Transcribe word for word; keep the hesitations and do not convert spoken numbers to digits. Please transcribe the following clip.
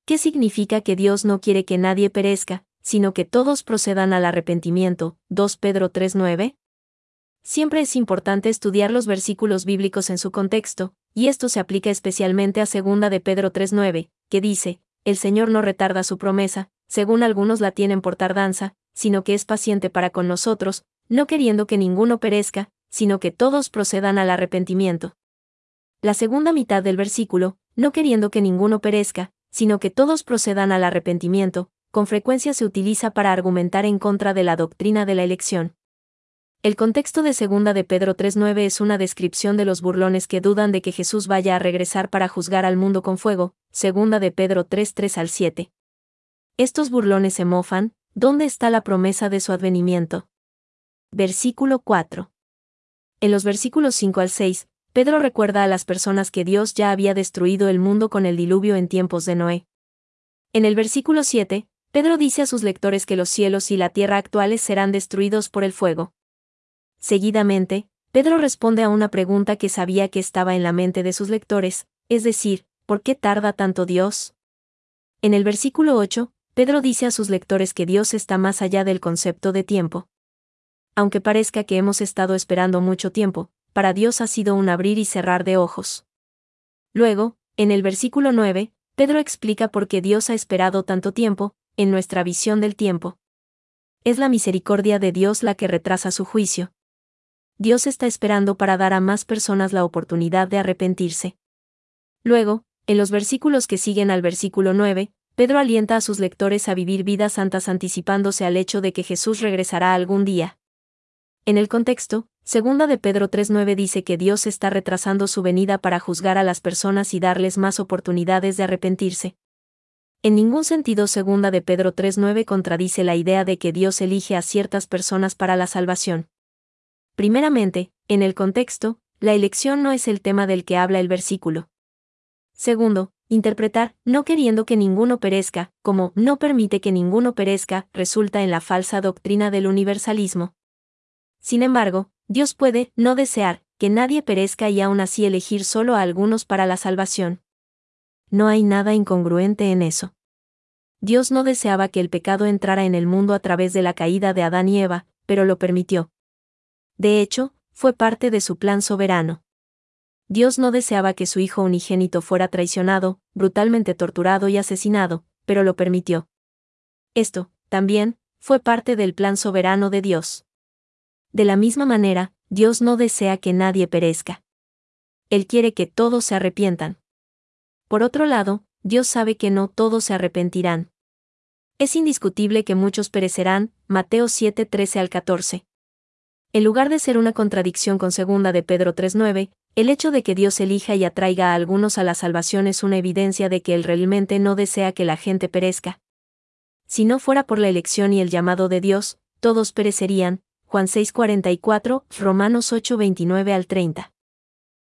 ¿Qué significa que Dios no quiere que nadie perezca, sino que todos procedan al arrepentimiento? dos Pedro tres nueve. Siempre es importante estudiar los versículos bíblicos en su contexto, y esto se aplica especialmente a segunda de Pedro tres nueve, que dice: el Señor no retarda su promesa, según algunos la tienen por tardanza, sino que es paciente para con nosotros, no queriendo que ninguno perezca, sino que todos procedan al arrepentimiento. La segunda mitad del versículo, no queriendo que ninguno perezca, sino que todos procedan al arrepentimiento, con frecuencia se utiliza para argumentar en contra de la doctrina de la elección. El contexto de segunda de Pedro tres nueve es una descripción de los burlones que dudan de que Jesús vaya a regresar para juzgar al mundo con fuego, segunda de Pedro tres tres al siete. Estos burlones se mofan: ¿dónde está la promesa de su advenimiento? Versículo cuatro. En los versículos cinco al seis, Pedro recuerda a las personas que Dios ya había destruido el mundo con el diluvio en tiempos de Noé. En el versículo siete, Pedro dice a sus lectores que los cielos y la tierra actuales serán destruidos por el fuego. Seguidamente, Pedro responde a una pregunta que sabía que estaba en la mente de sus lectores, es decir, ¿por qué tarda tanto Dios? En el versículo ocho, Pedro dice a sus lectores que Dios está más allá del concepto de tiempo. Aunque parezca que hemos estado esperando mucho tiempo, para Dios ha sido un abrir y cerrar de ojos. Luego, en el versículo nueve, Pedro explica por qué Dios ha esperado tanto tiempo, en nuestra visión del tiempo. Es la misericordia de Dios la que retrasa su juicio. Dios está esperando para dar a más personas la oportunidad de arrepentirse. Luego, en los versículos que siguen al versículo nueve, Pedro alienta a sus lectores a vivir vidas santas anticipándose al hecho de que Jesús regresará algún día. En el contexto, segunda de Pedro tres nueve dice que Dios está retrasando su venida para juzgar a las personas y darles más oportunidades de arrepentirse. En ningún sentido segunda de Pedro tres nueve contradice la idea de que Dios elige a ciertas personas para la salvación. Primeramente, en el contexto, la elección no es el tema del que habla el versículo. Segundo, interpretar, no queriendo que ninguno perezca, como no permite que ninguno perezca, resulta en la falsa doctrina del universalismo. Sin embargo, Dios puede no desear que nadie perezca y aún así elegir solo a algunos para la salvación. No hay nada incongruente en eso. Dios no deseaba que el pecado entrara en el mundo a través de la caída de Adán y Eva, pero lo permitió. De hecho, fue parte de su plan soberano. Dios no deseaba que su Hijo unigénito fuera traicionado, brutalmente torturado y asesinado, pero lo permitió. Esto, también, fue parte del plan soberano de Dios. De la misma manera, Dios no desea que nadie perezca. Él quiere que todos se arrepientan. Por otro lado, Dios sabe que no todos se arrepentirán. Es indiscutible que muchos perecerán, Mateo siete trece al catorce. En lugar de ser una contradicción con segunda de Pedro tres nueve, el hecho de que Dios elija y atraiga a algunos a la salvación es una evidencia de que Él realmente no desea que la gente perezca. Si no fuera por la elección y el llamado de Dios, todos perecerían, Juan seis cuarenta y cuatro, Romanos ocho veintinueve al treinta.